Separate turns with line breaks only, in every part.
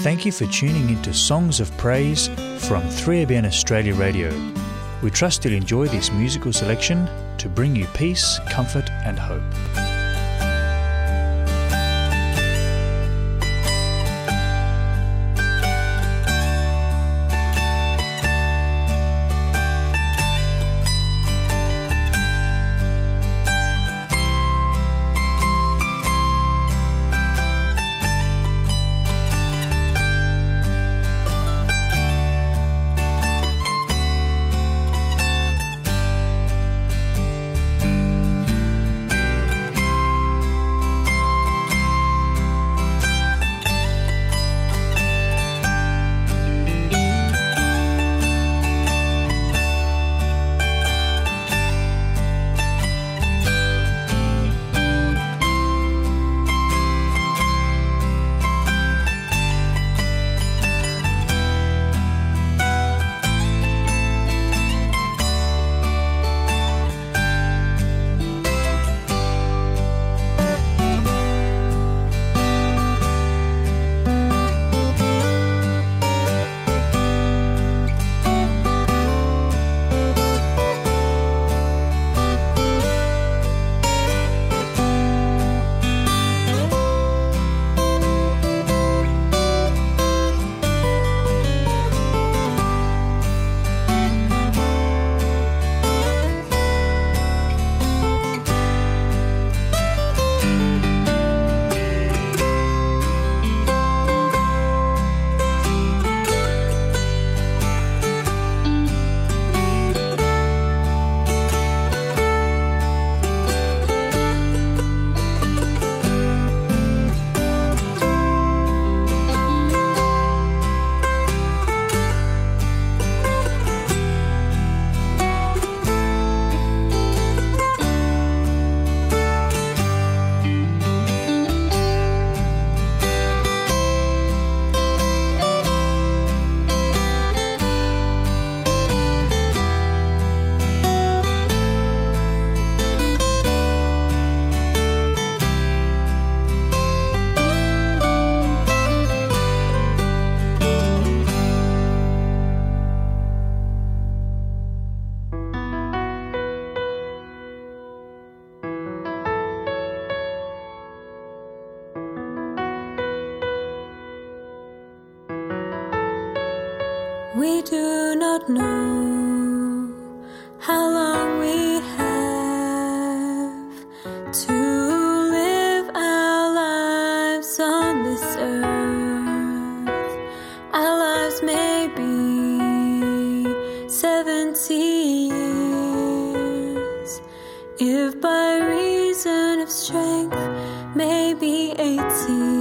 Thank you for tuning into Songs of Praise from 3ABN Australia Radio. We trust you'll enjoy this musical selection to bring you peace, comfort and hope.
We do not know how long we have to live our lives on this earth. Our lives may be 70 years, if by reason of strength, maybe 80.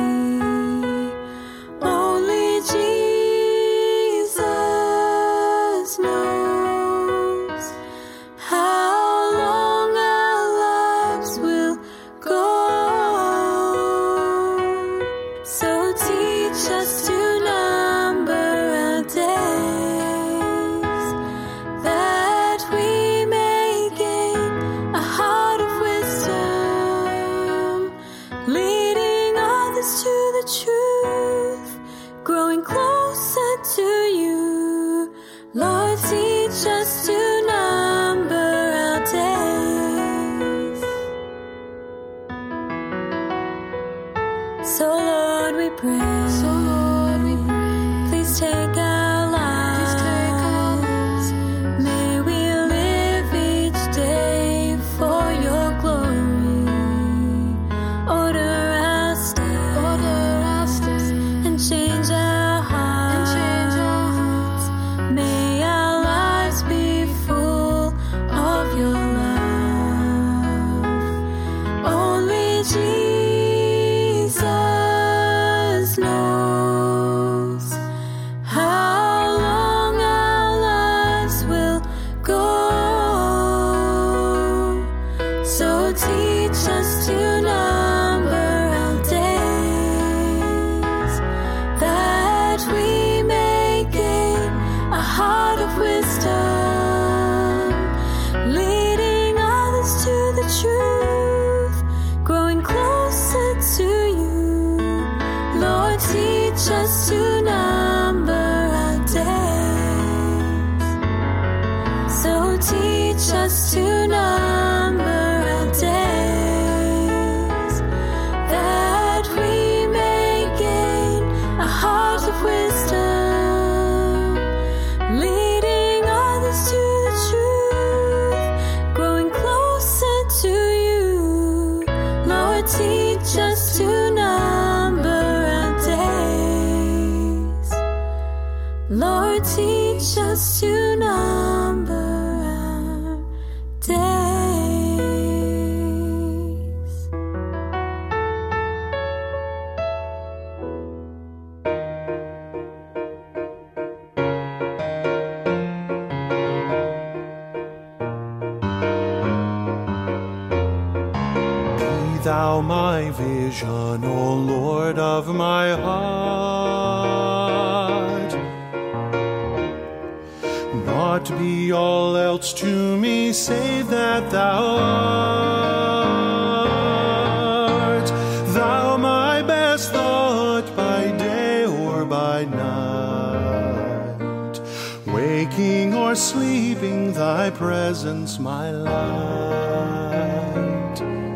Change our hearts.
Lord, teach us to number our days.
Be thou my vision, O Lord of my heart. Not be all else to me, save that thou art. Thou my best thought by day or by night. Waking or sleeping, thy presence my light.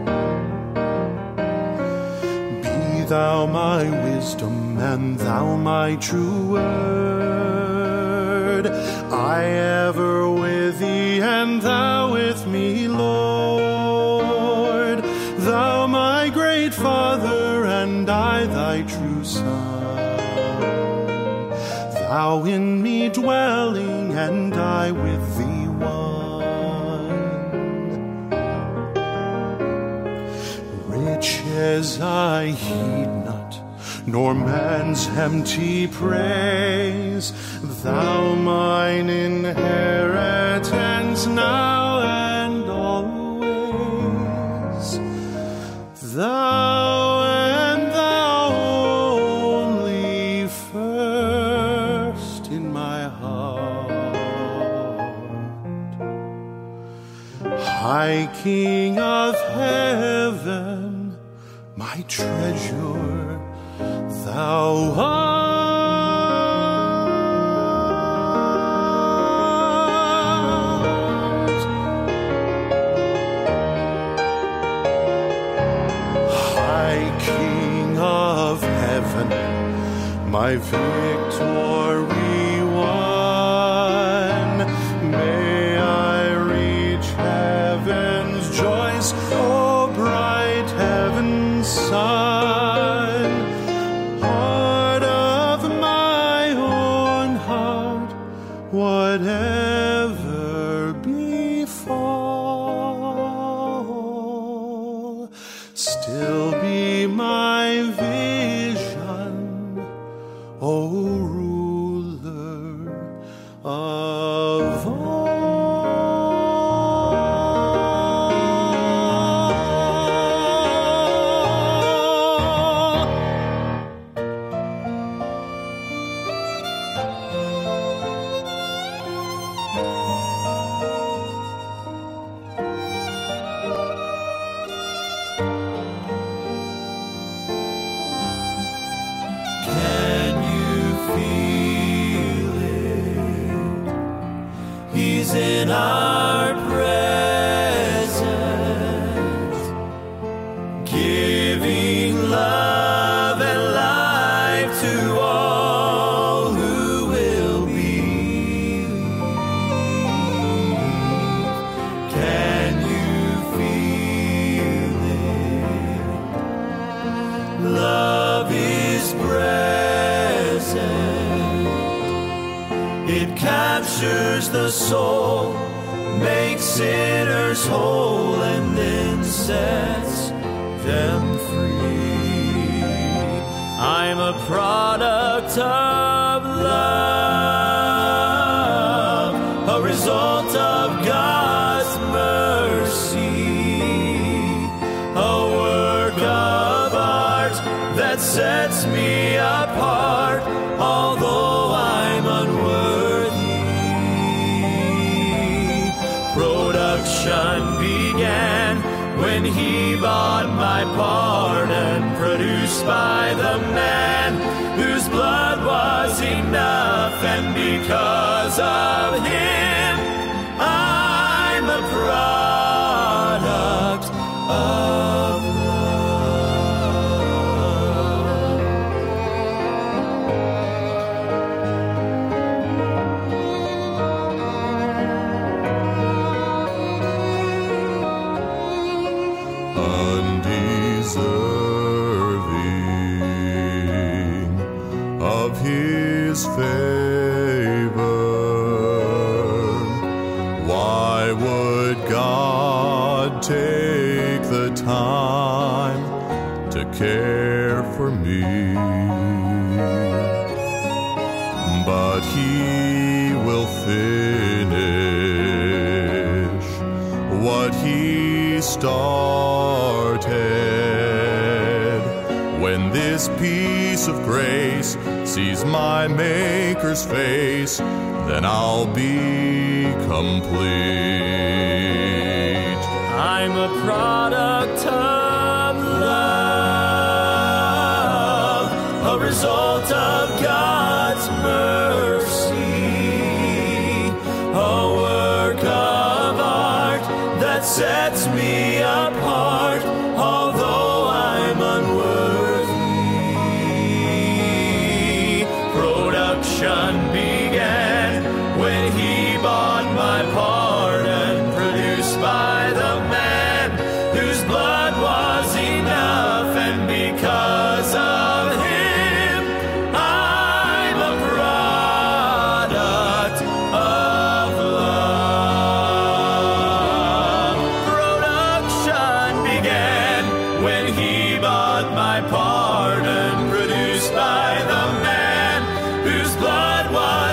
Be thou my wisdom and thou my true word. I ever with thee and thou with me, Lord. Thou my great Father and I thy true Son. Thou in me dwelling and I with thee one. Riches I heed not, nor man's empty praise. Thou mine inheritance now and always. Thou and thou only first in my heart. High King of heaven, my treasure, thou art. My victory won, may I reach heaven's joys, O bright heaven's sun. Heart of my own heart, whatever befall, still be my vision, O ruler of all.
In our presence, giving love and life to all who will believe. Can you feel it? Love is present. It captures the soul, makes sinners whole, and then sets them free. I'm a product of love, a result of God's mercy, a work of art that sets me apart, although I'm unworthy. Production began when he bought my pardon, produced by the man whose blood was enough, and because of him I'm a product of
Undeserving of his favor. Why would God take the time to care for me? But he will finish what he started. When this piece of grace sees my Maker's face, then I'll be complete.
I'm a product of love, a result of God's mercy, a work of art that sets me apart, although I'm unworthy. Production began when he bought my pardon, produced by the man whose blood was enough, and because of him, I'm a product of love. Production began when he bought my pardon, produced by the man whose blood was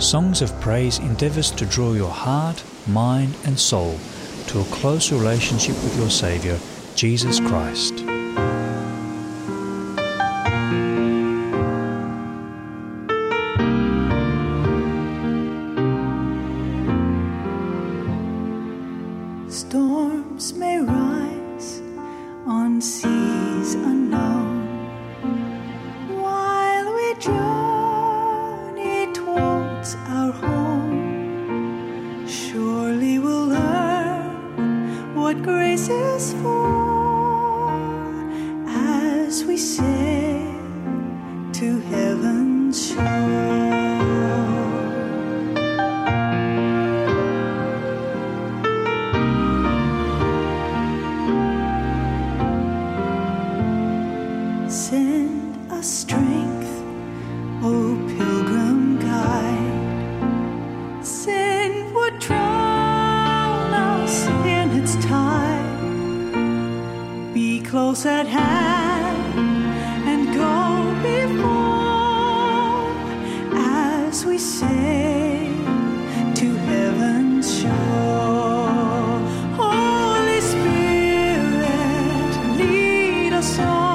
Songs of Praise endeavours to draw your heart, mind and soul to a closer relationship with your Saviour, Jesus Christ.
Storms may rise on seas unknown while we journey towards our home. Surely we'll learn what grace is for as we sail to heaven's shore. Send us strength, O pilgrim guide. Sin would drown us in its tide. Be close at hand and go before as we sail to heaven's shore. Holy Spirit, lead us on.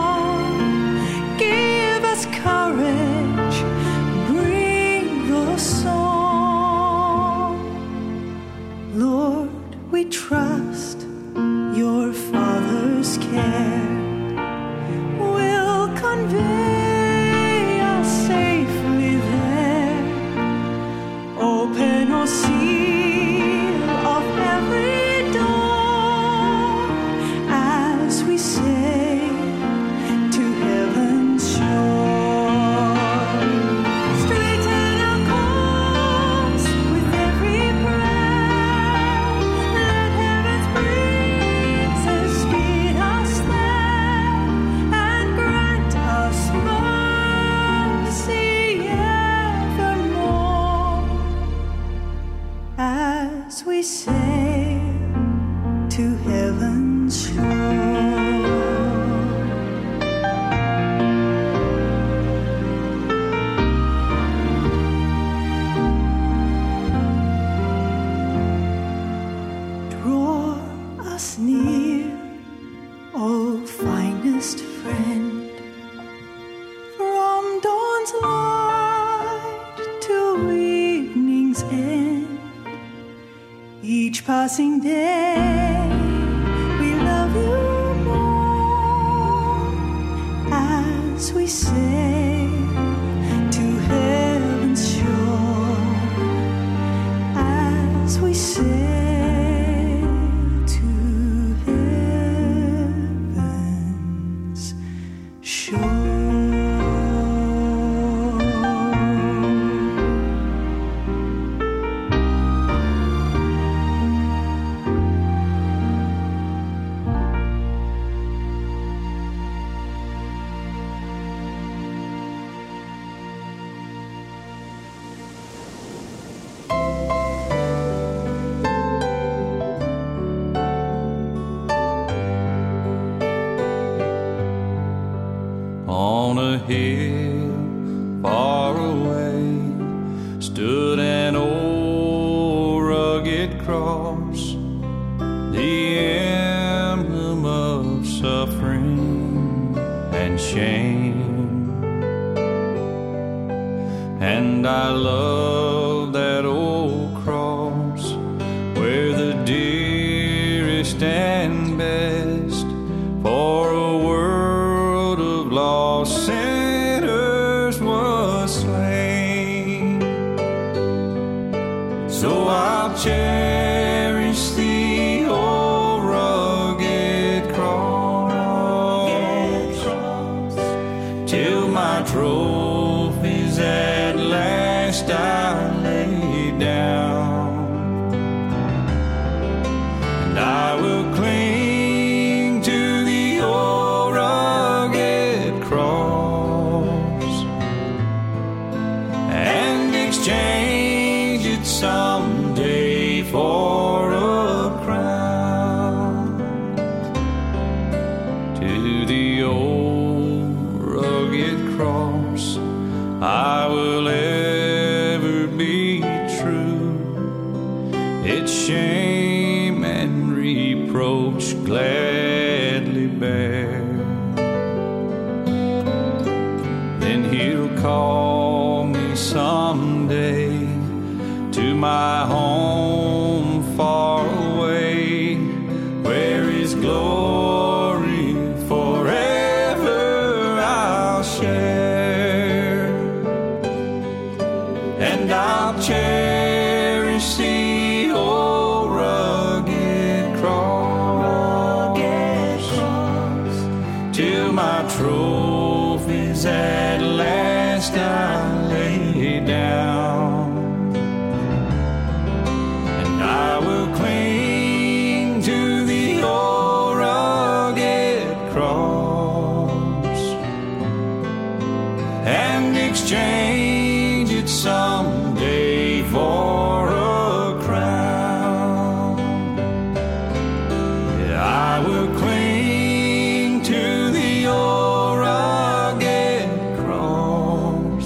Courage, bring the song. Lord, we trust your Father's care will convey us safely there. Open, O seal of every door as we sail to heaven's shore. As we sail to heaven's shore. Draw us near, O finest friend, from dawn's light to evening's end. Each passing day, we love you more as we sail to heaven's shore, as we sail to heaven's shore.
On a hill far away stood an old rugged cross, the emblem of suffering and shame. And I love that old cross where the dearest and best for a world of lost sinners was slain. So I'll cherish the old rugged cross till my trophies at last I lay down, and I will cling most gladly bear. Then he'll call me someday to my home far away, where his glory forever I'll share. And I'll cherish the old rugged cross till my trophies at last I lay down. And I will cling to the old rugged cross and exchange it someday for a crown. Yeah, I will cling to the old rugged cross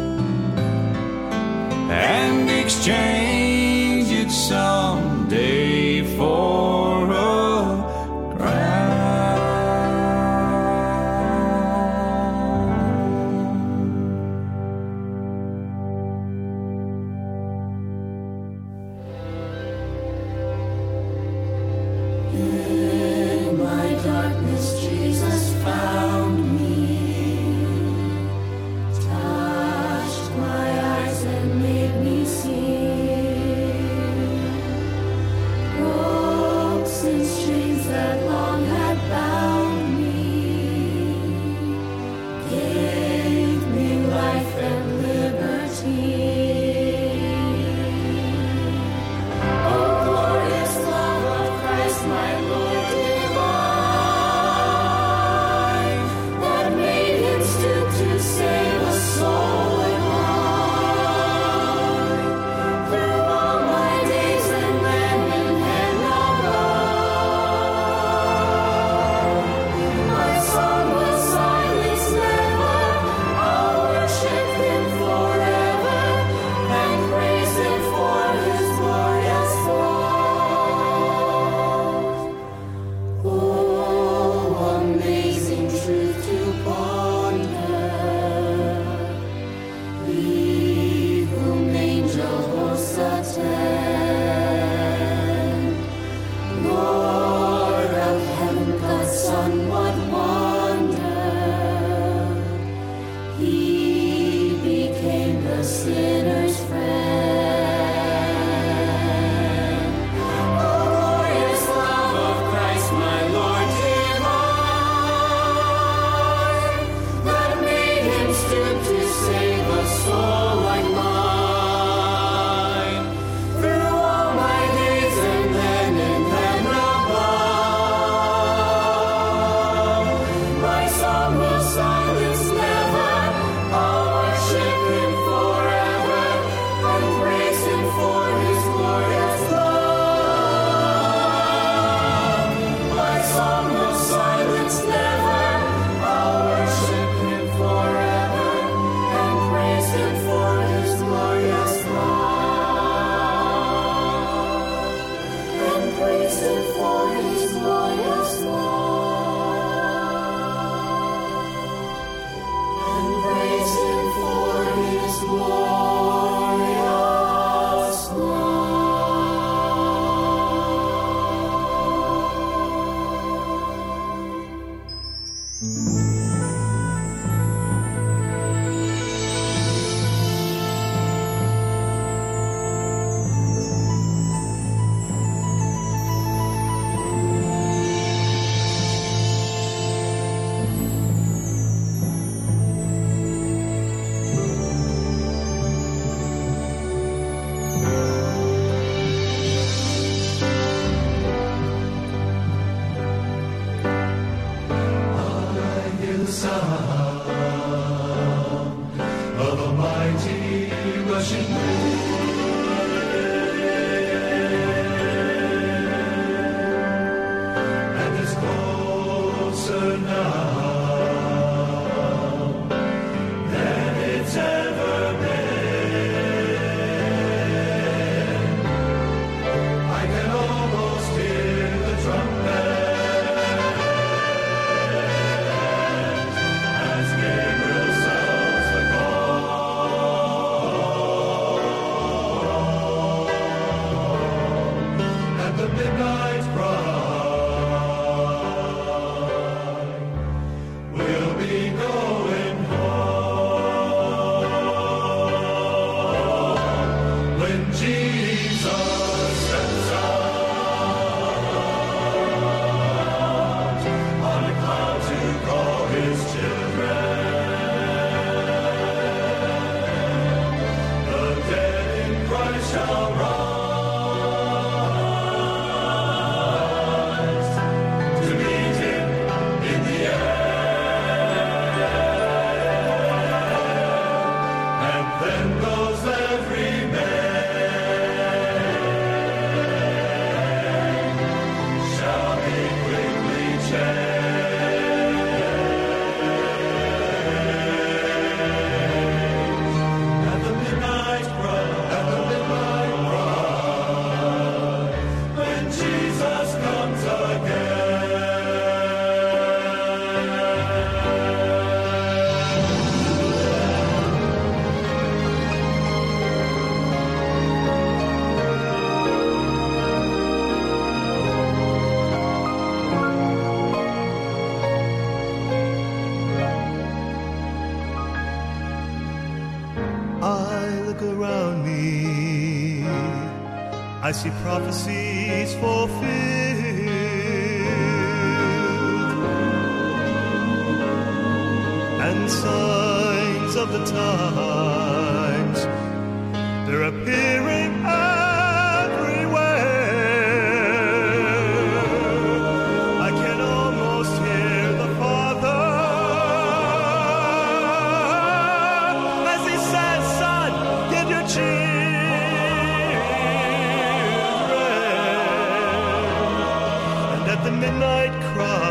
and exchange it someday for a crown.
In my darkness, Jesus found me, touched my eyes and made me see. Ropes and chains that long had bound me, gave me life and liberty. Oh, glorious love of Christ, my Lord divine, that made him stoop to save a soul like mine. Through all my days and land and hand above, my song will silence never. I'll worship him forever and praise him for his glorious love. Oh, amazing truth to ponder. We whom angel hosts attend, Lord of heaven, God's Son, what wonder! He became the sinner's friend. Oh, glorious love of Christ, my Lord divine, that made him stoop to save a soul like mine. Through all my days and then in heaven above, my song will silence never. I'll worship him forever and praise him for his glorious love. My song will silence never. I'll worship him forever and praise him for his glorious love. And praise him for his glorious love. And praise him for his glorious love.
I can almost hear the trumpet see prophecies fulfilled and signs of the times. They're appearing everywhere. I can almost hear the Father as he says, son, get your children. And at the midnight cry,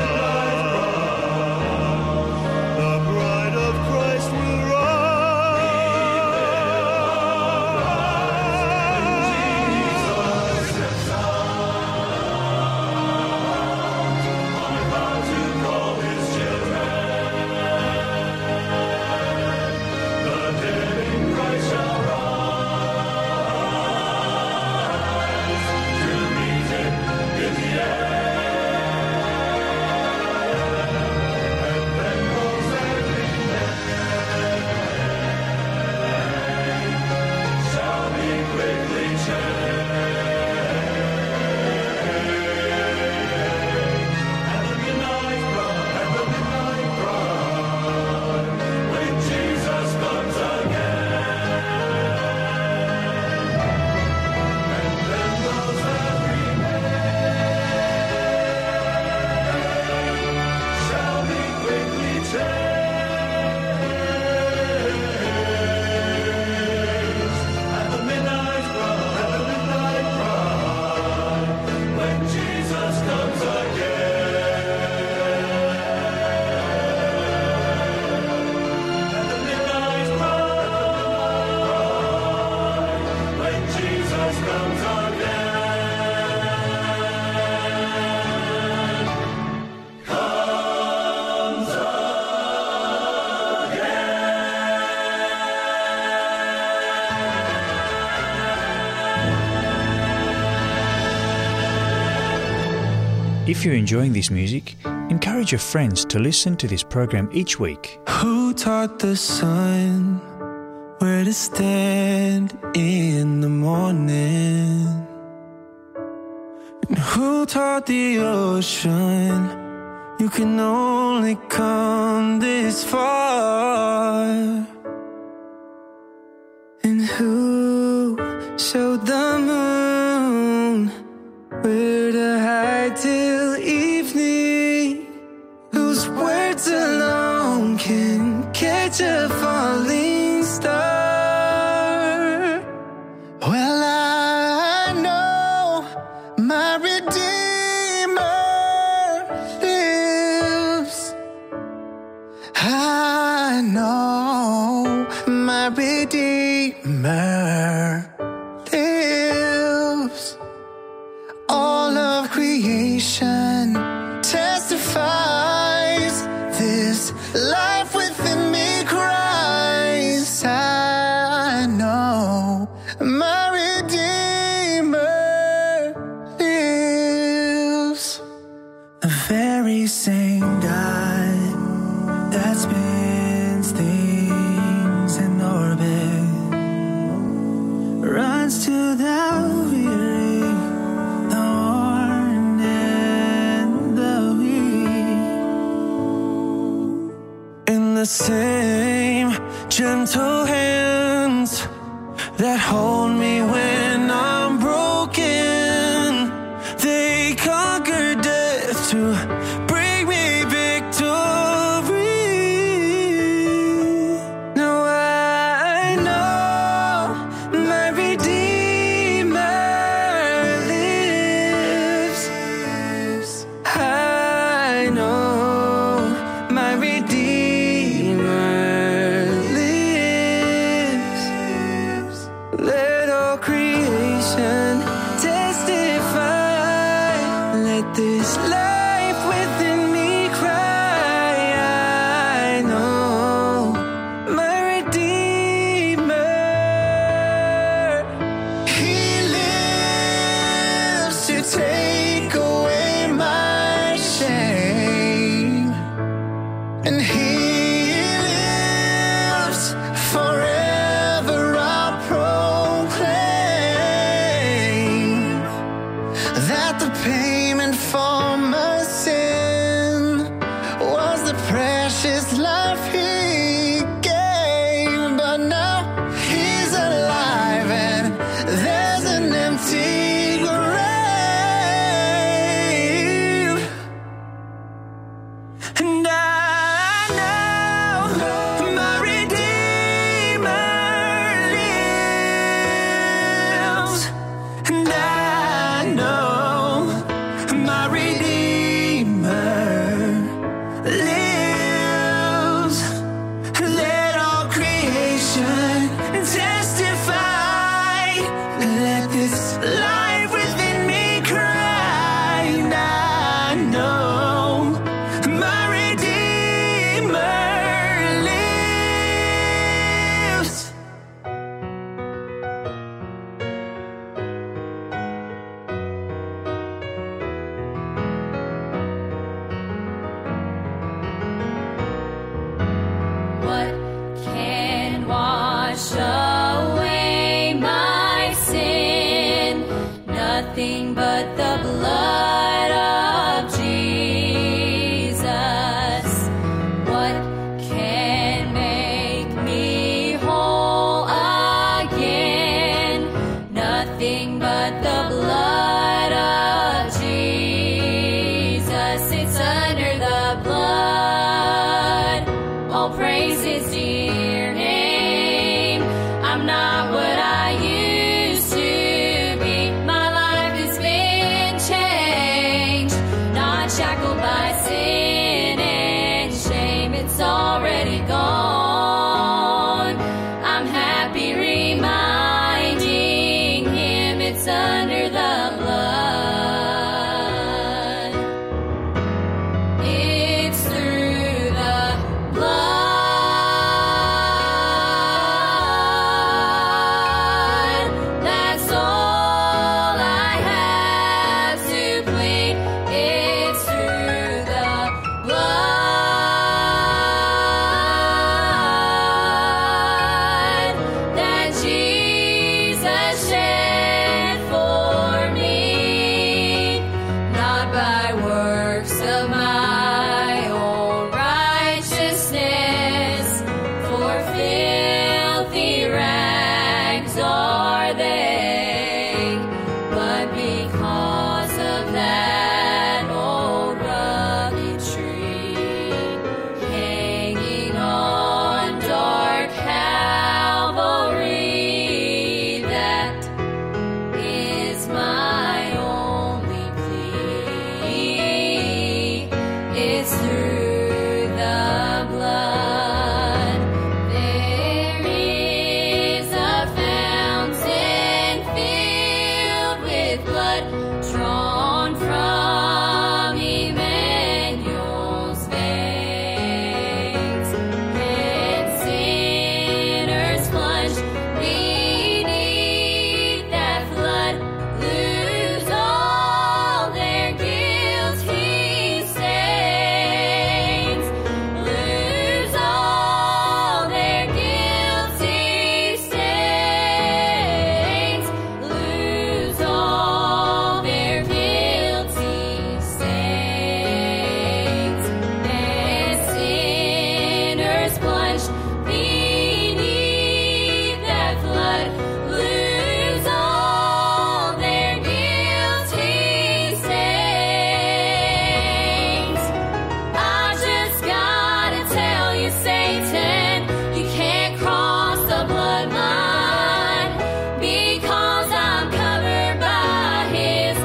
If you're enjoying this music, encourage your friends to listen to this program each week.
Who taught the sun where to stand in the morning? And who taught the ocean you can only come this far? And who showed the moon where to hide till evening? Whose words alone can catch a falling star? Well, I know my Redeemer lives. I know my Redeemer lives. All of creation testifies this life within me cries. I know my Redeemer lives. The very same God that spins things in orbit runs to the weary, the worn and the weak. In the same gentle hands that hold me when I'm broken, they conquer death to bring me victory. Now I know my Redeemer lives. I know my Redeemer lives. Let all creation testify. Let this life within me cry. I know my Redeemer. He lives to take away my shame, and He lives forever. I'll proclaim.
us, it's under the blood. All praise His dear name. I'm not what I used to be. My life has been changed, not shackled by sin and shame. It's already gone. I'm happy reminding Him it's under the blood. It's through the blood. That's all I have to plead. It's through the blood that Jesus shed for me, not by works of my own righteousness, for filthy rags are they, but because of that old rugged tree hanging on dark Calvary. That is my only plea. It's through the blood. There is a fountain filled with blood drawn from Emmanuel's veins, and sinners plunged beneath that flood lose all their guilty stains, lose all their guilty stains, lose all their guilty stains, and sinners plunged beneath that flood lose all their guilty stains. I just gotta tell you, Satan, you can't cross the bloodline, because I'm covered by His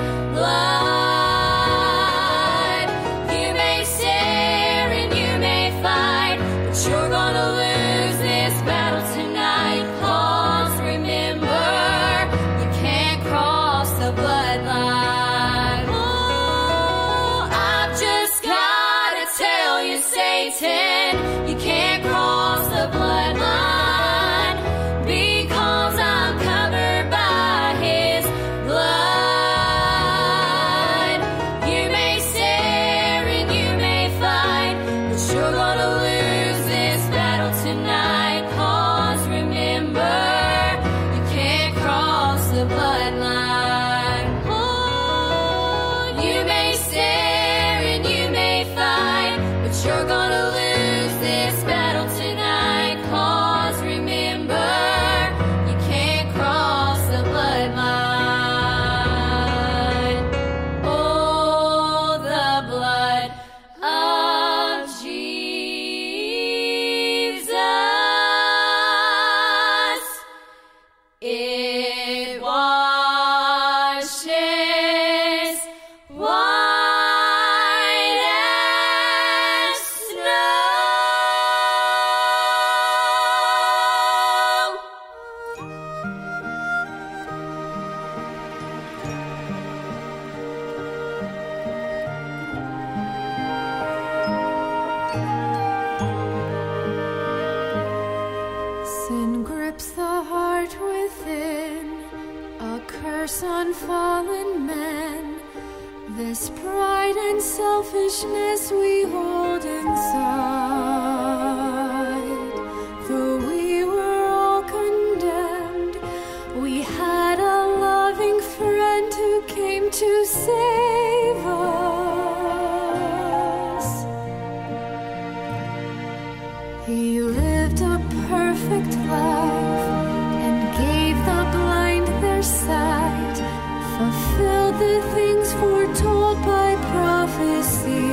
blood. You may stare and you may fight, but you're gonna lose this battle tonight. 'Cause remember, you can't cross the bloodline. Oh, I've just gotta tell you, Satan, you can't cross the bloodline, because I'm covered by His blood. You may stare and you may fight, but you're gonna lose this battle tonight. 'Cause remember, you can't cross the bloodline. Oh, you may stare and you may fight, but you're gonna lose this battle tonight. 'Cause remember, you can't cross the bloodline. Oh, the blood of Jesus, it washes white as snow.
Sin grips the heart within, a curse on fallen men. This pride and selfishness we hold inside. Though we were all condemned, we had a loving friend who came to save us. He lived a perfect life and gave the blind their sight, fulfilled the things foretold by prophecy.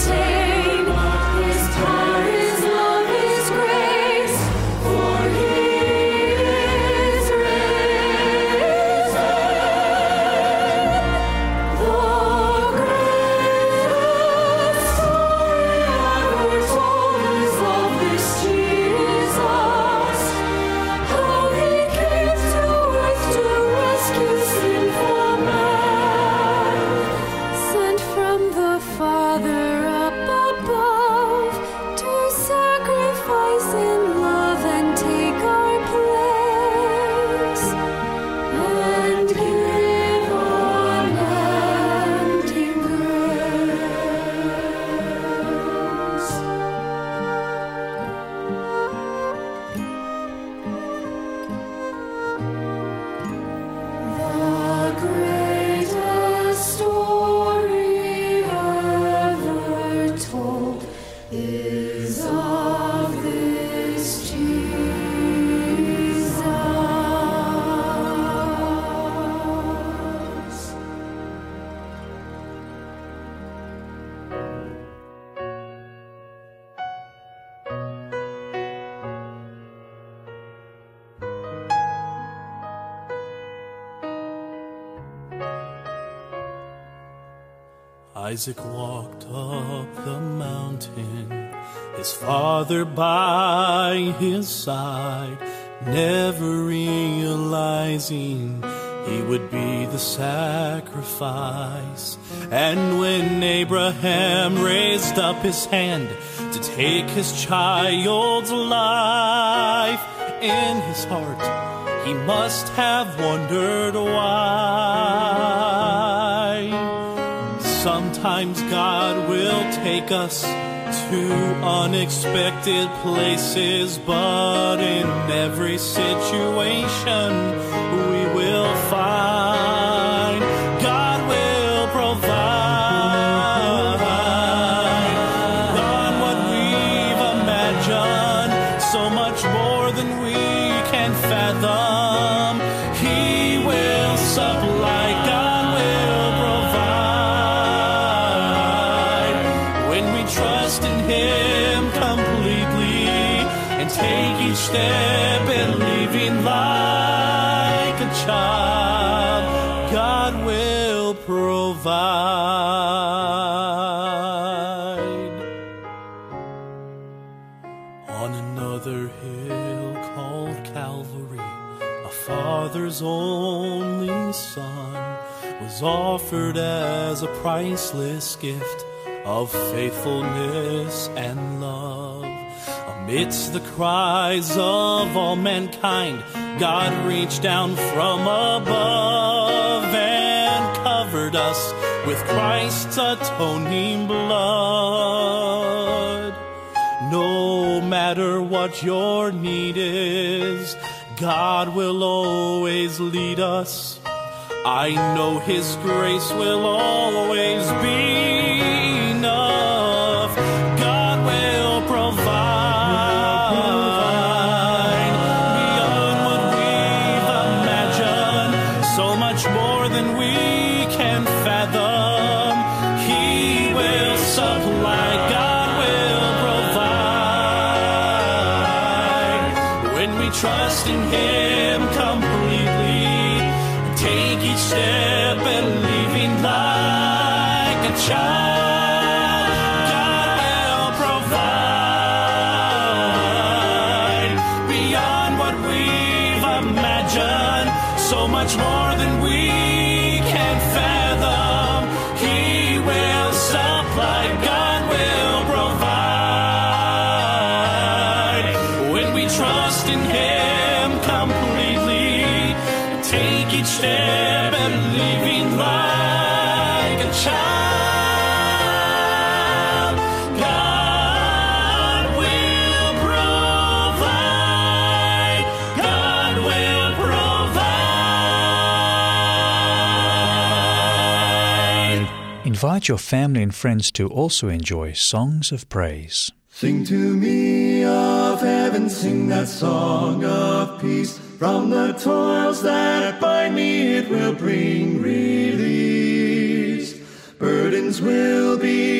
obtain. His power, His love, His grace, for He is risen. The greatest story ever told is of this Jesus, how He came to earth to rescue sinful man, sent from the Father up above to sacrifice in love and take our place and give unending grace. The greatest story ever told is of this Jesus.
Isaac walked up the mountain, his father by his side, never realizing he would be the sacrifice. And when Abraham raised up his hand to take his child's life, in his heart he must have wondered why. Sometimes God will take us to unexpected places, but in every situation we will find God will provide beyond what we've imagined, so much more than we can fathom. He will supply, God will provide when we trust in Him completely and take each step believing like a child. God will provide. On another hill called Calvary, a father's only son was offered as a priceless gift of faithfulness and love. Amidst the cries of all mankind, God reached down from above and covered us with Christ's atoning blood. No matter what your need is, God will always lead us. I know His grace will always be enough. God will provide beyond what we've imagined, so much more than we can fathom. He will supply, God will provide when we trust in Him completely. Take each step believing like a child. God will provide beyond what we've imagined, so much more than we can fathom. He will supply, God will provide when we trust in Him completely. Take each step believing like a child. God will provide. God will provide.
Invite your family and friends to also enjoy Songs of Praise.
Sing to me of heaven, sing that song of peace. From the toils that bind me, it will bring release. Burdens will be lifted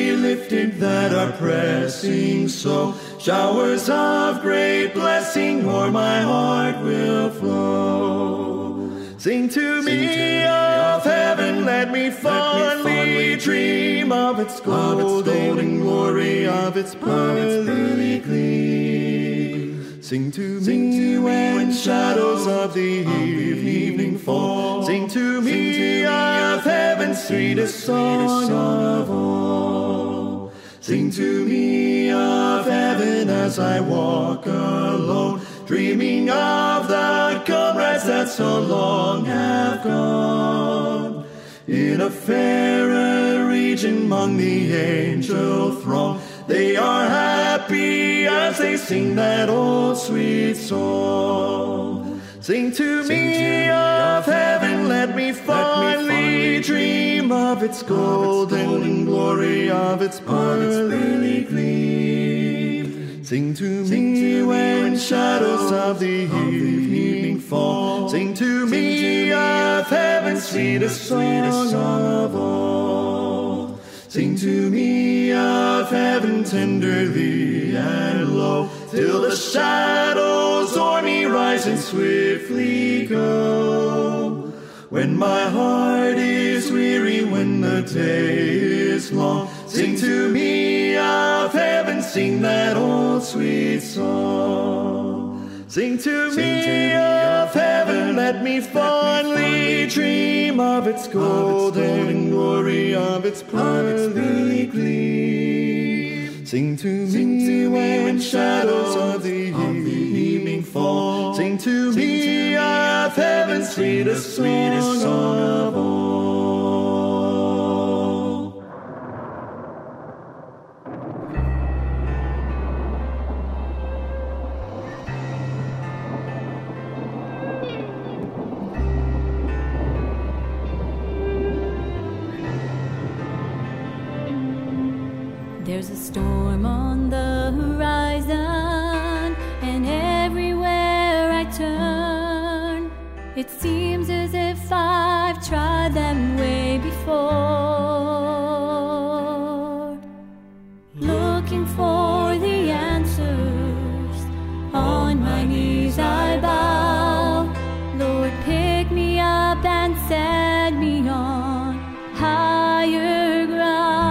gifted that are pressing so. Showers of great blessing o'er my heart will flow. Sing to me of heaven, let me fondly dream of its golden glory, of its pearly gleam. Sing to me when shadows of the evening fall. Sing to me of heaven's sweetest song of all. Sing to me of heaven as I walk alone, dreaming of the comrades that so long have gone. In a fairer region among the angel throng, they are happy as they sing that old sweet song. Sing to me of heaven, let me fondly dream of its golden glory, of its pearly gleam. Sing to me when shadows of the evening fall. Sing to me of heaven's sweetest song of all. Sing to me of heaven tenderly and low, till the shadows o'er me rise and swiftly go. When my heart is weary, when the day is long, sing to me of heaven, sing that old sweet song. Sing to me of heaven, let me fondly dream of its golden glory, of its pearly gleam. Sing to me when shadows of the evening fall. Sing to me of heaven's sweetest song of all.
There's a storm on the horizon, and everywhere I turn, it seems as if I've tried them way before. Looking for the answers, on my knees I bow. Lord, pick me up and set me on higher ground.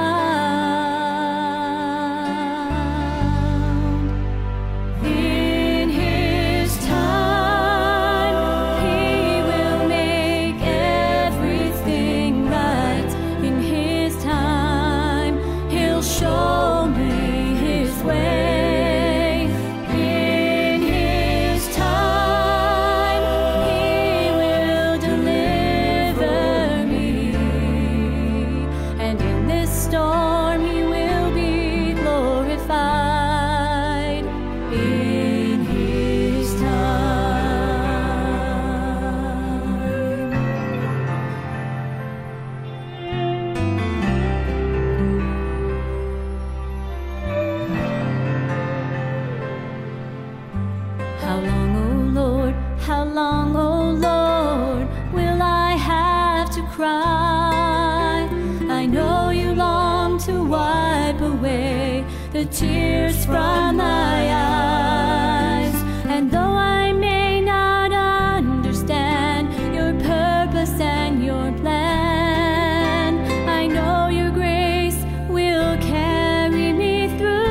The tears from my eyes, and though I may not understand your purpose and your plan, I know your grace will carry me through.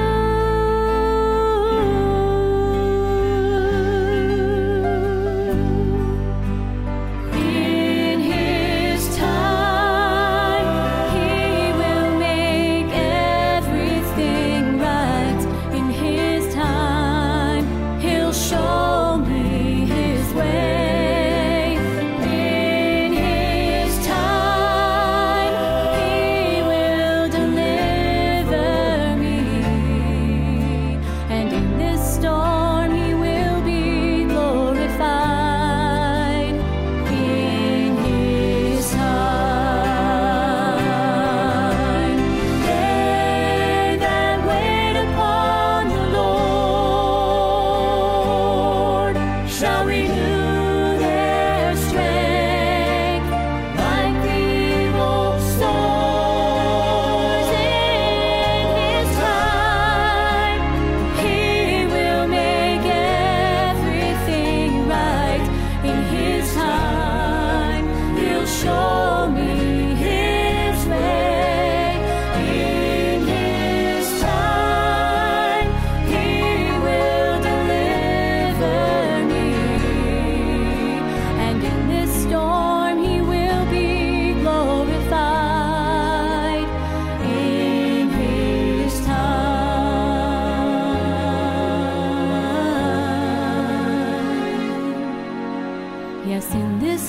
In His time, He will make everything right. In His time,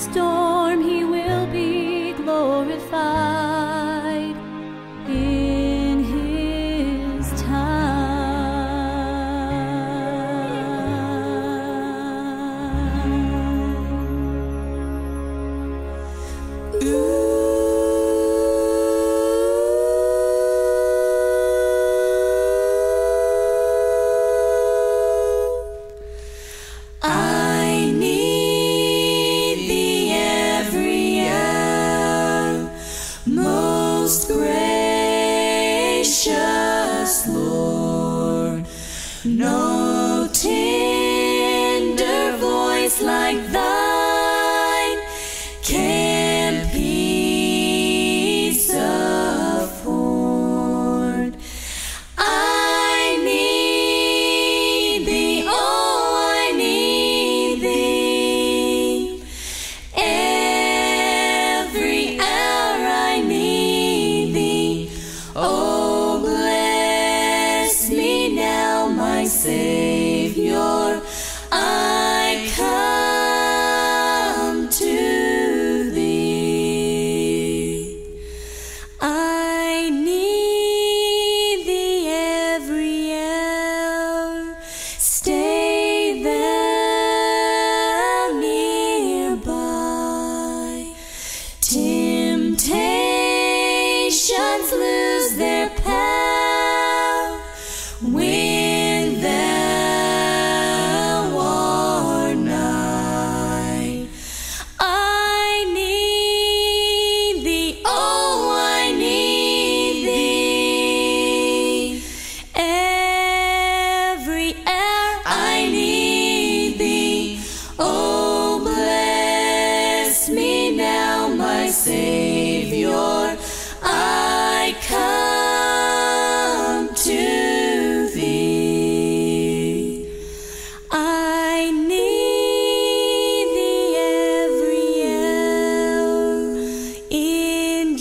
storm he will be glorified in his
I need thee every hour, most gracious Lord. No tender voice like thine can peace afford. I need thee, oh, I need thee. Every hour I need thee. Oh, bless me now, my Savior. I come to thee. I need thee every hour. Stay thou nearby. Temptations lose their power when thou art nigh. I need thee, oh, I need thee. Every hour I need thee. Oh, bless me now, my Savior. I come to thee. I need thee every hour, in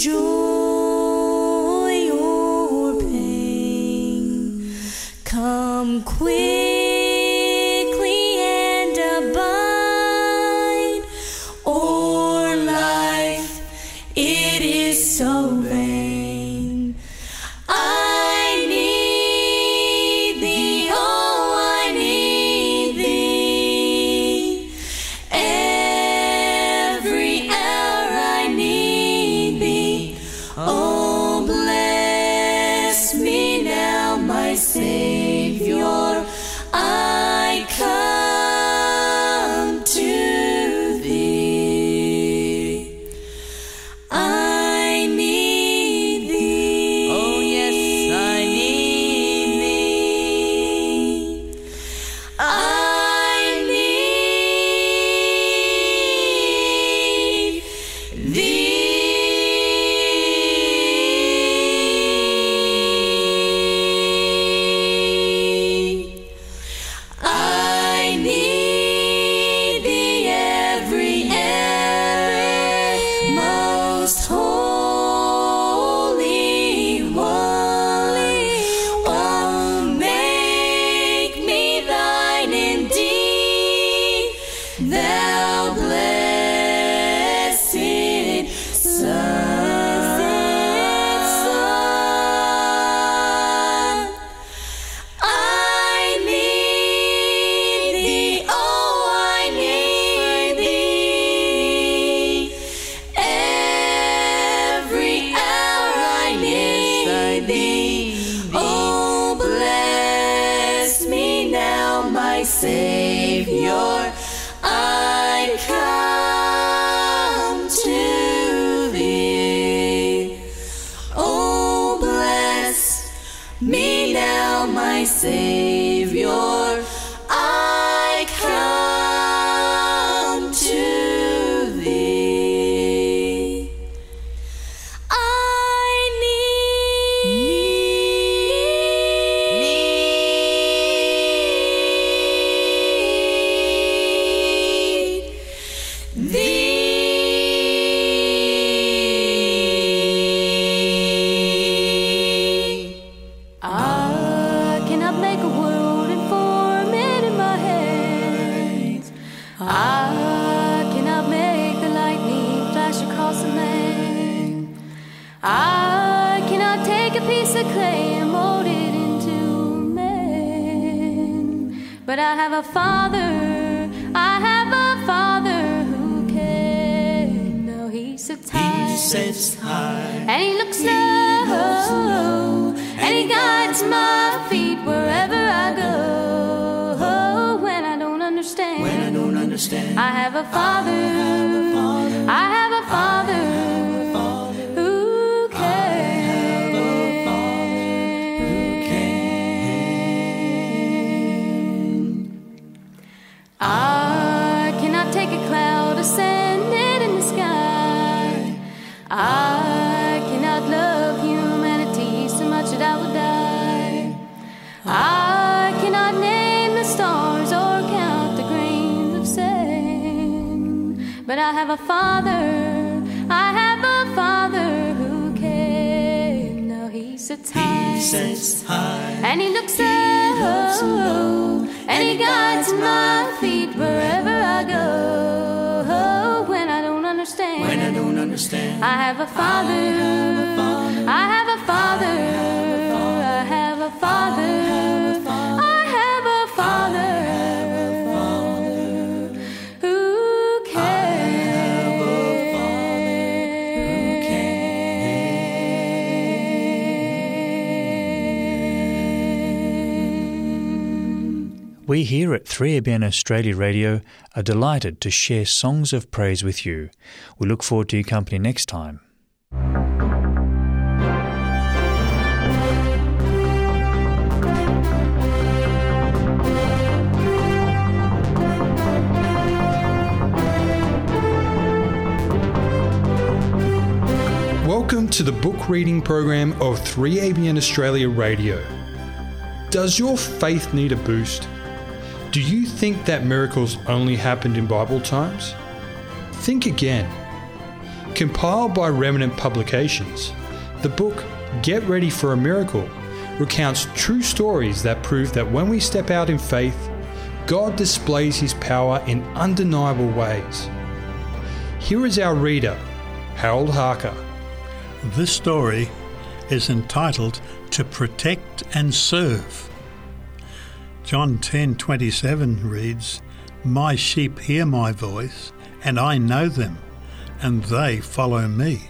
joy or pain. Come quickly and abide, or life it is so vain. I need thee, oh, I need thee. Every hour I need thee. Oh, bless me now, my Savior. I come to thee. I need thee. Oh, yes, I need thee. I need thee. I need thee every hour, most holy one. Oh, make me thine indeed, thou blessed Son. I need thee, oh, I need thee. Every hour I need thee. Oh, bless me now, my Savior. I come to thee. Oh, bless me now, my Savior. I come to thee. I need thee.
I cannot make a word I cannot take a piece of clay and mold it into man. But I have a Father, I have a Father who can. Now he sits high, and he looks low, and he guides my feet wherever I go. When I don't understand, I have a Father, I have a Father who can. I cannot take a cloud ascended in the sky. I cannot love humanity so much that I would die. I cannot name the stars or count the grains of sand. But I have a Father, I have a Father who can. Now he sits high, and he looks low, and he guides my feet wherever I go. When I don't understand, I have a Father, I have a Father, I have a Father, I have a Father who can.
We here at 3ABN Australia Radio are delighted to share songs of praise with you. We look forward to your company next time.
Welcome to the book reading program of 3ABN Australia Radio. Does your faith need a boost? Do you think that miracles only happened in Bible times? Think again. Compiled by Remnant Publications, the book Get Ready for a Miracle recounts true stories that prove that when we step out in faith, God displays His power in undeniable ways. Here is our reader, Harold Harker.
This story is entitled To Protect and Serve. John 10:27 reads, "My sheep hear my voice, and I know them, and they follow me."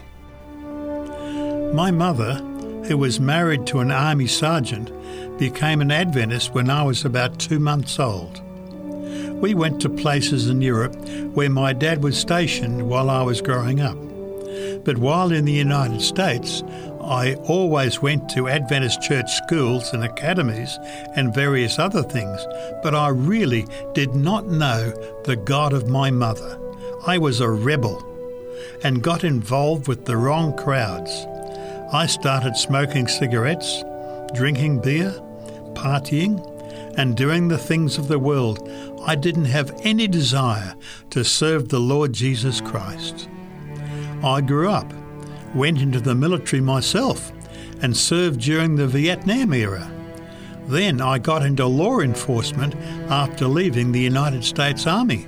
My mother, who was married to an army sergeant, became an Adventist when I was about 2 months old. We went to places in Europe where my dad was stationed while I was growing up. But while in the United States, I always went to Adventist church schools and academies and various other things, but I really did not know the God of my mother. I was a rebel and got involved with the wrong crowds. I started smoking cigarettes, drinking beer, partying, and doing the things of the world. I didn't have any desire to serve the Lord Jesus Christ. I grew up, went into the military myself, and served during the Vietnam era. Then I got into law enforcement after leaving the United States Army.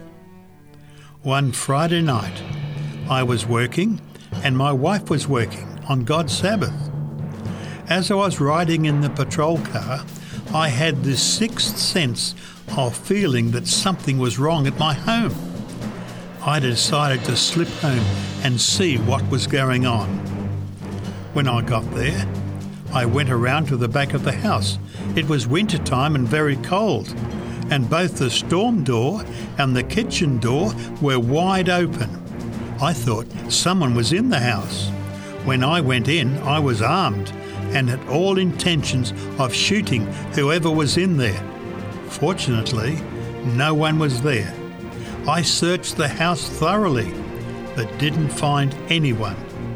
One Friday night, I was working and my wife was working on God's Sabbath. As I was riding in the patrol car, I had this sixth sense of feeling that something was wrong at my home. I decided to slip home and see what was going on. When I got there, I went around to the back of the house. It was winter time and very cold, and both the storm door and the kitchen door were wide open. I thought someone was in the house. When I went in, I was armed and had all intentions of shooting whoever was in there. Fortunately, no one was there. I searched the house thoroughly, but didn't find anyone.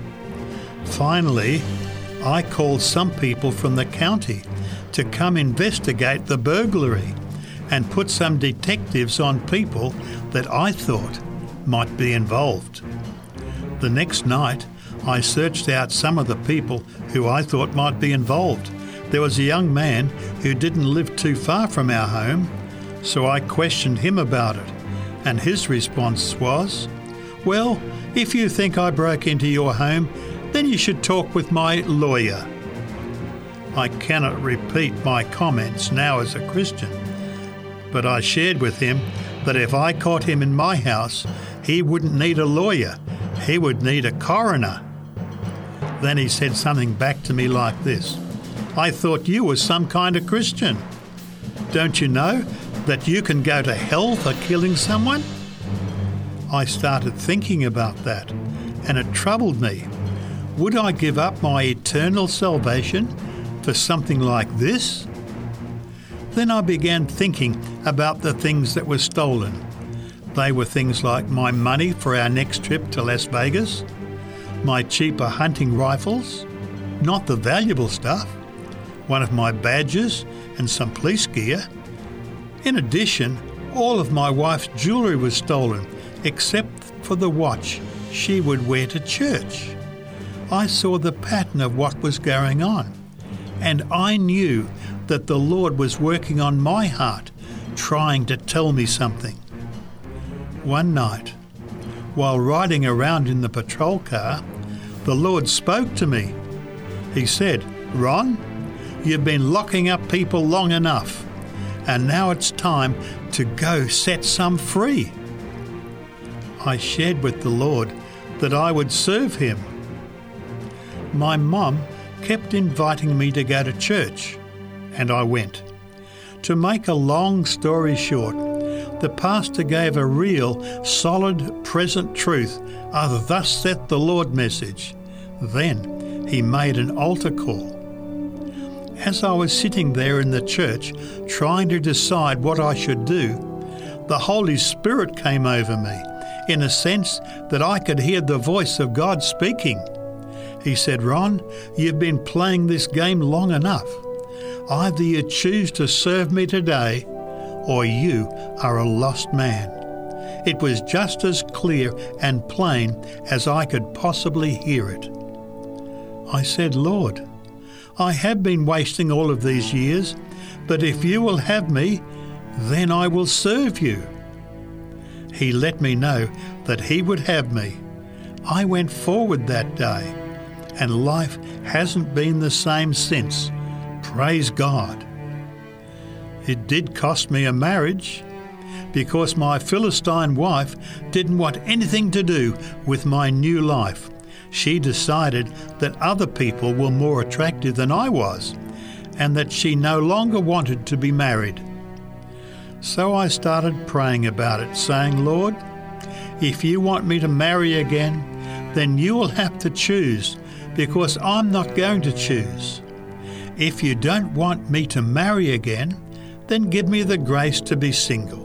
Finally, I called some people from the county to come investigate the burglary and put some detectives on people that I thought might be involved. The next night, I searched out some of the people who I thought might be involved. There was a young man who didn't live too far from our home, so I questioned him about it. And his response was, "Well, if you think I broke into your home, then you should talk with my lawyer. I cannot repeat my comments now as a Christian, but I shared with him that if I caught him in my house, he wouldn't need a lawyer, he would need a coroner. Then he said something back to me like this: I thought you were some kind of Christian. Don't you know that you can go to hell for killing someone? I started thinking about that, and it troubled me. Would I give up my eternal salvation for something like this? Then I began thinking about the things that were stolen. They were things like my money for our next trip to Las Vegas, my cheaper hunting rifles, not the valuable stuff, one of my badges and some police gear. In addition, all of my wife's jewellery was stolen, except for the watch she would wear to church. I saw the pattern of what was going on, and I knew that the Lord was working on my heart, trying to tell me something. One night, while riding around in the patrol car, the Lord spoke to me. He said, "Ron, you've been locking up people long enough, and now it's time to go set some free." I shared with the Lord that I would serve him. My mum kept inviting me to go to church, and I went. To make a long story short, the pastor gave a real, solid, present truth, a "Thus saith the Lord" message. Then he made an altar call. As I was sitting there in the church trying to decide what I should do, the Holy Spirit came over me in a sense that I could hear the voice of God speaking. He said, "Ron, you've been playing this game long enough. Either you choose to serve me today, or you are a lost man." It was just as clear and plain as I could possibly hear it. I said, "Lord, I have been wasting all of these years, but if you will have me, then I will serve you." He let me know that he would have me. I went forward that day, and life hasn't been the same since. Praise God. It did cost me a marriage, because my Philistine wife didn't want anything to do with my new life. She decided that other people were more attractive than I was, and that she no longer wanted to be married. So I started praying about it, saying, "Lord, if you want me to marry again, then you will have to choose, because I'm not going to choose. If you don't want me to marry again, then give me the grace to be single."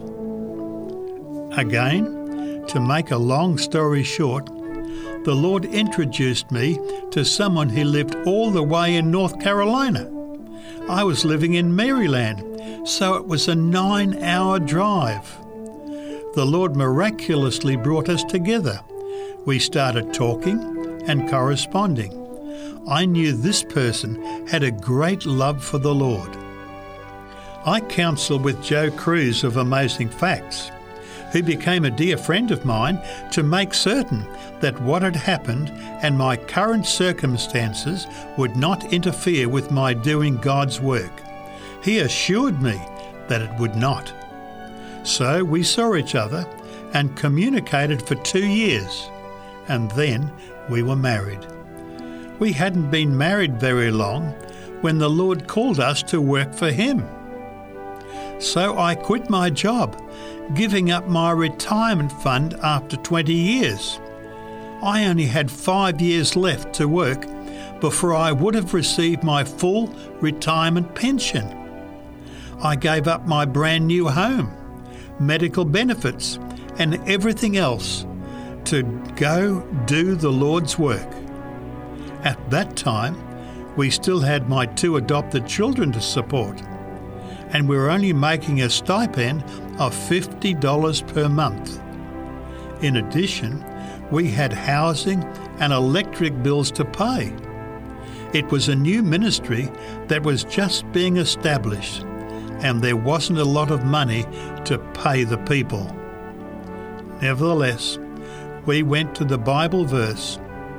Again, to make a long story short, the Lord introduced me to someone who lived all the way in North Carolina. I was living in Maryland, so it was a 9-hour drive. The Lord miraculously brought us together. We started talking and corresponding. I knew this person had a great love for the Lord. I counselled with Joe Cruz of Amazing Facts, who became a dear friend of mine, to make certain that what had happened and my current circumstances would not interfere with my doing God's work. He assured me that it would not. So we saw each other and communicated for 2 years, and then we were married. We hadn't been married very long when the Lord called us to work for him. So I quit my job, giving up my retirement fund after 20 years. I only had 5 years left to work before I would have received my full retirement pension. I gave up my brand new home, medical benefits, and everything else to go do the Lord's work. At that time, we still had my 2 adopted children to support, and we were only making a stipend of $50 per month. In addition, we had housing and electric bills to pay. It was a new ministry that was just being established, and there wasn't a lot of money to pay the people. Nevertheless, we went to the Bible verse,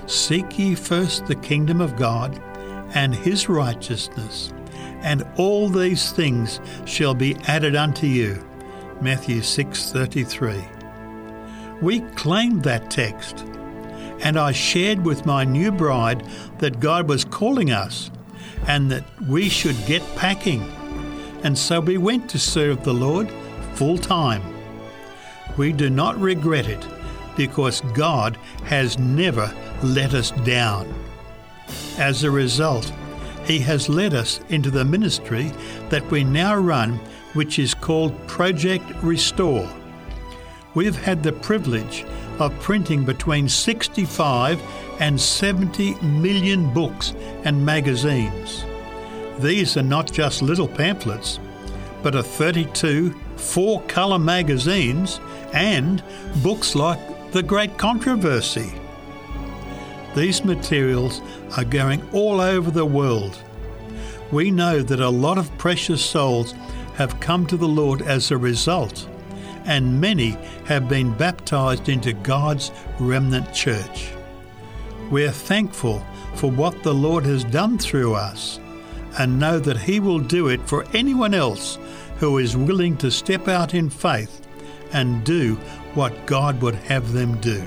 Seek ye first the kingdom of God and his righteousness, and all these things shall be added unto you. Matthew 6:33. We claimed that text, and I shared with my new bride that God was calling us and that we should get packing. And so we went to serve the Lord full time. We do not regret it because God has never let us down. As a result, he has led us into the ministry that we now run, which is called Project Restore. We've had the privilege of printing between 65 and 70 million books and magazines. These are not just little pamphlets, but are 32 4-colour magazines and books like The Great Controversy. These materials are going all over the world. We know that a lot of precious souls have come to the Lord as a result, and many have been baptized into God's remnant church. We're thankful for what the Lord has done through us, and know that he will do it for anyone else who is willing to step out in faith and do what God would have them do.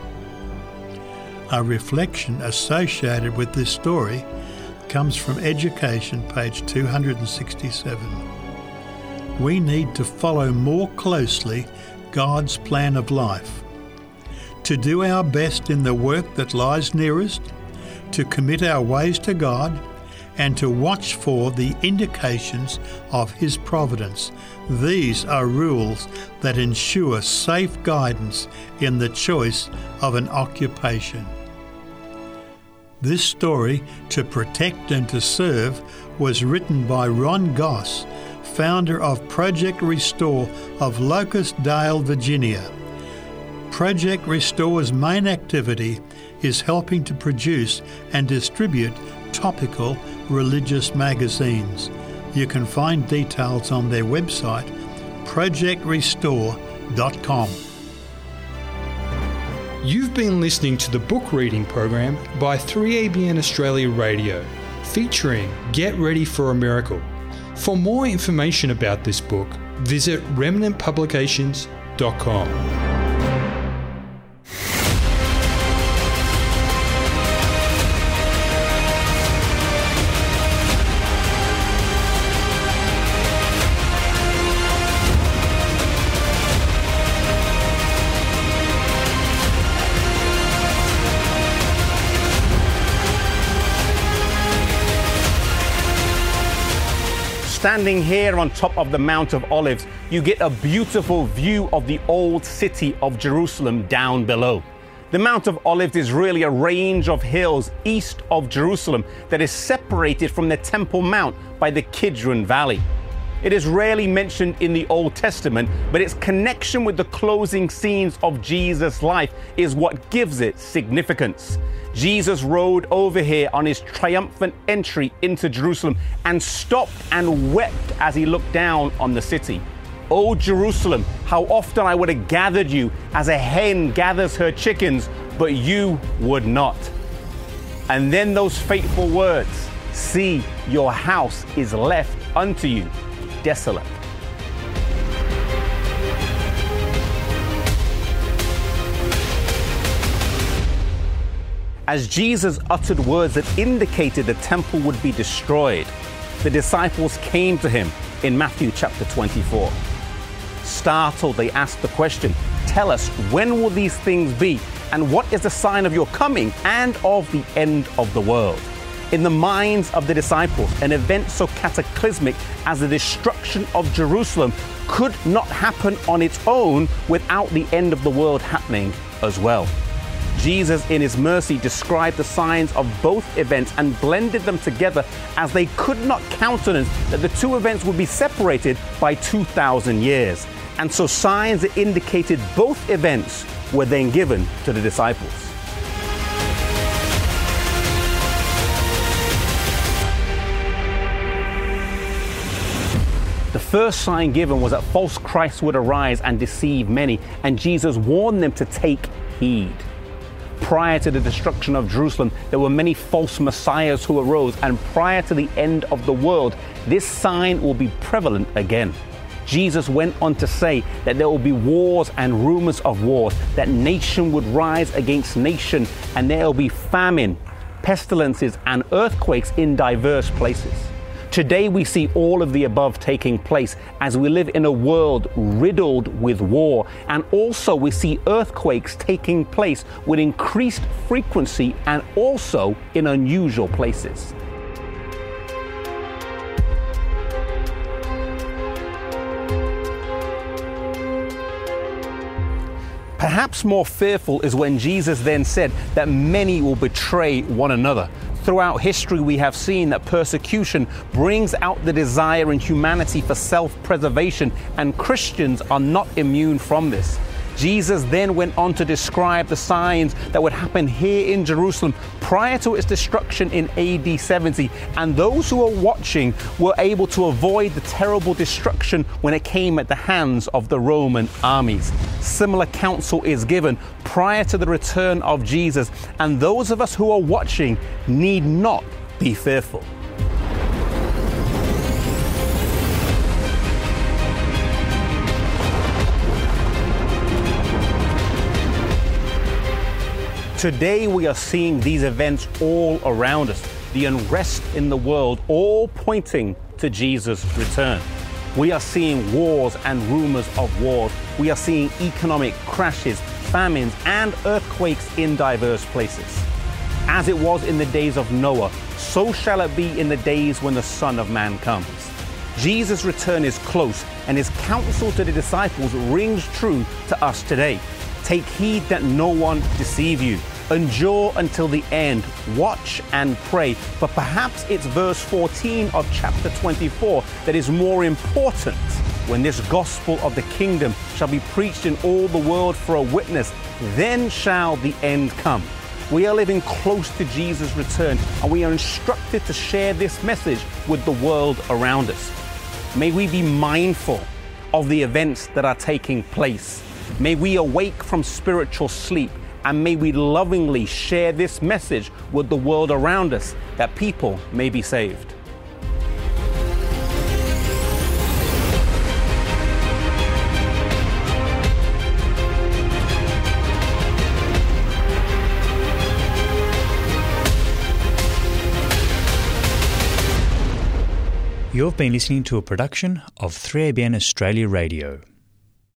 A reflection associated with this story comes from Education, page 267. We need to follow more closely God's plan of life, to do our best in the work that lies nearest, to commit our ways to God, and to watch for the indications of his providence. These are rules that ensure safe guidance in the choice of an occupation. This story, To Protect and to Serve, was written by Ron Goss, founder of Project Restore of Locust Dale, Virginia. Project Restore's main activity is helping to produce and distribute topical religious magazines. You can find details on their website, projectrestore.com.
You've been listening to the book reading program by 3ABN Australia Radio, featuring Get Ready for a Miracle. For more information about this book, visit remnantpublications.com.
Standing here on top of the Mount of Olives, you get a beautiful view of the old city of Jerusalem down below. The Mount of Olives is really a range of hills east of Jerusalem that is separated from the Temple Mount by the Kidron Valley. It is rarely mentioned in the Old Testament, but its connection with the closing scenes of Jesus' life is what gives it significance. Jesus rode over here on his triumphant entry into Jerusalem and stopped and wept as he looked down on the city. "O Jerusalem, how often I would have gathered you as a hen gathers her chickens, but you would not." And then those fateful words, "See, your house is left unto you desolate." As Jesus uttered words that indicated the temple would be destroyed, the disciples came to him in Matthew chapter 24. Startled, they asked the question, "Tell us, when will these things be? And what is the sign of your coming and of the end of the world?" In the minds of the disciples, an event so cataclysmic as the destruction of Jerusalem could not happen on its own without the end of the world happening as well. Jesus, in his mercy, described the signs of both events and blended them together as they could not countenance that the two events would be separated by 2,000 years. And so signs that indicated both events were then given to the disciples. The first sign given was that false Christs would arise and deceive many, and Jesus warned them to take heed. Prior to the destruction of Jerusalem, there were many false messiahs who arose, and prior to the end of the world, this sign will be prevalent again. Jesus went on to say that there will be wars and rumors of wars, that nation would rise against nation, and there will be famine, pestilences, and earthquakes in diverse places. Today we see all of the above taking place as we live in a world riddled with war, and also we see earthquakes taking place with increased frequency and also in unusual places. Perhaps more fearful is when Jesus then said that many will betray one another. Throughout history, we have seen that persecution brings out the desire in humanity for self-preservation, and Christians are not immune from this. Jesus then went on to describe the signs that would happen here in Jerusalem prior to its destruction in AD 70, and those who were watching were able to avoid the terrible destruction when it came at the hands of the Roman armies. Similar counsel is given prior to the return of Jesus, and those of us who are watching need not be fearful. Today we are seeing these events all around us, the unrest in the world, all pointing to Jesus' return. We are seeing wars and rumors of wars. We are seeing economic crashes, famines, and earthquakes in diverse places. As it was in the days of Noah, so shall it be in the days when the Son of Man comes. Jesus' return is close, and his counsel to the disciples rings true to us today. Take heed that no one deceive you. Endure until the end. Watch and pray. But perhaps it's verse 14 of chapter 24 that is more important. When this gospel of the kingdom shall be preached in all the world for a witness, then shall the end come. We are living close to Jesus' return, and we are instructed to share this message with the world around us. May we be mindful of the events that are taking place. May we awake from spiritual sleep, and may we lovingly share this message with the world around us, that people may be saved.
You've been listening to a production of 3ABN Australia Radio.